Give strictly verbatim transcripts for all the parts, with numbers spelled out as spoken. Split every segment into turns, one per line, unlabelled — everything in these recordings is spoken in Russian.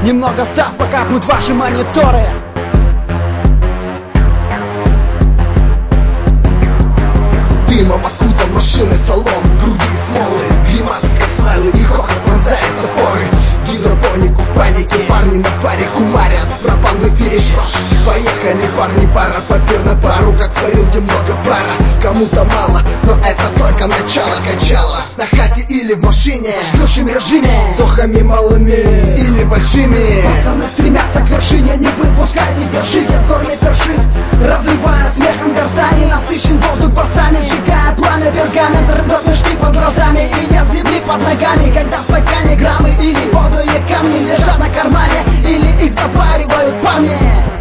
Немного став покапнуть ваши мониторы.
Дымом окутан машины салон, груди смолы, гримаска смайлы и хохот пронзает запоры. Гидропонику в панике, парни на паре кумарят, пропан в эфире, что ж, поехали парни, пара, папир на пару, как в парилке много пара. Кому-то мало, но это только начало качала. На хате или в машине,
В душем режиме,
Духами малыми
или большими.
пацаны стремятся к вершине, не выпускай, не держите, в горле першит. Разрывая смехом гортани, насыщен воздух басами, сжигая пламя пергамент, рвет мешки под глазами. И нет земли под ногами, когда в стакане граммы или бодрые камни лежат на кармане, или их запаривают парни.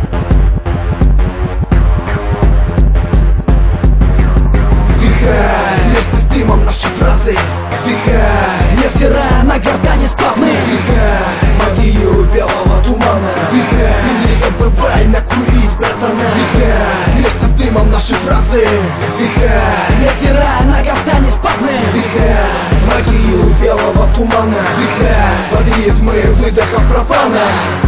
Вдыхай, вместе с дымом наши фразы. Вдыхай,
Не стирая на гортани сплавных.
вдыхай,
магию белого тумана.
вдыхай, и не забывай накурить, братана. Вдыхай, вместе с дымом наши фразы. Вдыхай,
Не стирая на гортани сплавных.
вдыхай,
Магию белого тумана.
вдыхай, под ритмы выдохов пропана.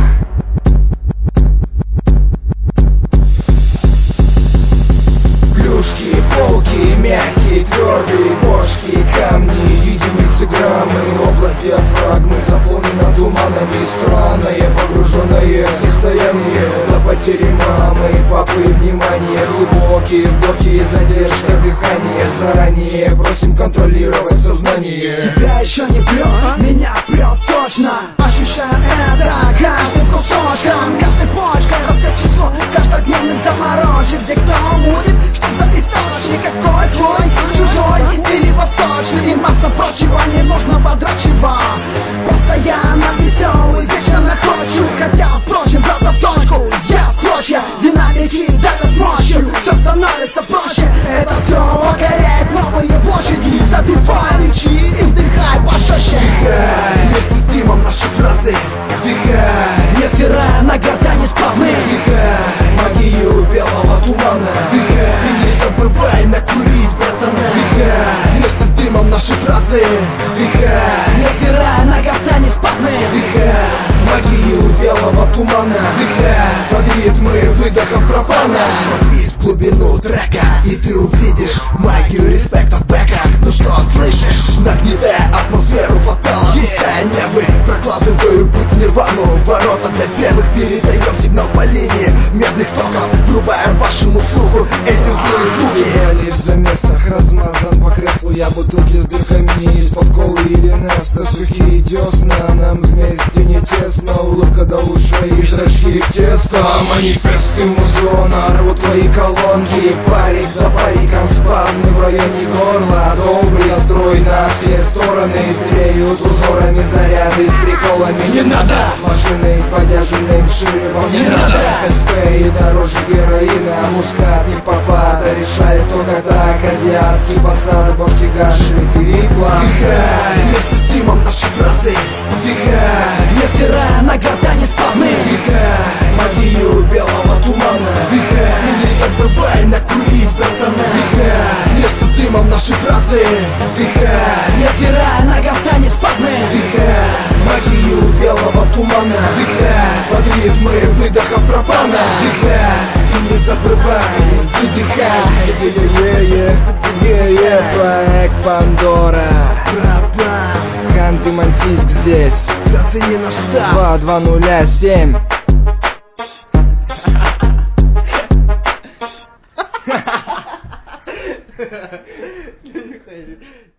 Плюшки, полки, мягкие, твердые бошки, камни, единицы, граммы. Область диафрагмы заполнена туманами. Странное погруженное состояние до потери мамы, папы, внимание. Глубокие вдохи и задержка дыхания. Заранее просим контролировать сознание.
Тебя еще не прет, меня прет точно. Ощущаю это каждым кусочком, каждой почкой. Растет число каждодневных заморочек. Где кто будет, что за источник, какой твой, чужой или восточный. И масса прочего ненужного дрочева. Постоянно веселый, вечно находчив. Хотя, впрочем, правда в точку. Я в клочья, динамики давят мощью. Все становится проще, это все покоряет новые площади. Забивай речи и вдыхай пожестче.
Вдыхай, вместе с дымом наши фразы. Вдыхай,
Не стирая на гортани сплавных.
вдыхай,
Магию белого тумана.
вдыхай, и не забывай накурить, братана. Вдыхай, вместе с дымом наши фразы. Вдыхай,
Не стирая на гортани сплавных.
вдыхай,
Магию белого тумана.
вдыхай, под ритмы выдохов пропана. Смотри в глубину трека, и ты увидишь магию респекта бэка. Ну что слышишь? Нагнетая атмосферу фатала, пуская небы, прокладываю путь в нирвану. Ворота для первых, передаем сигнал по линии медных токов, врубаем вашему слуху эти злые звуки.
Я лишь в замесах размазан по креслу. Я бутылки с дырками из-под колы или неста. Сухие десна, нам вместе не тесно. Улыбка до ушей и зрачки в тесто. Манифесты музона рвут твои колонки. Парик за париком, спазмы в районе горла. Добрый настрой на все стороны. Тлеют узорами заряды с приколами.
Не надо!
Машины с подержанным шипом.
Не надо!
СП и дороже героина. Мускат не попада, решает только так. Азиатский посад, бошки гашек и план.
Вдыхай, вместе с дымом наши фразы. Вдыхай,
Не стирая на гортани сплавных.
вдыхай,
Магию белого тумана.
вдыхай, и не забывай накурить, братана. Вдыхай, вместе с дымом наши фразы. Вдыхай,
Не стирая на гортани сплавных.
вдыхай,
Магию белого тумана.
вдыхай, под ритмы выдохов пропана. Вдыхай, и не забывай выдыхай.
Е-е-е, е-е, проект Пандора.
Пропан,
Ханты-Мансийск здесь.
зацени наш штаб.
два два нуля семь.
Ha ha ha!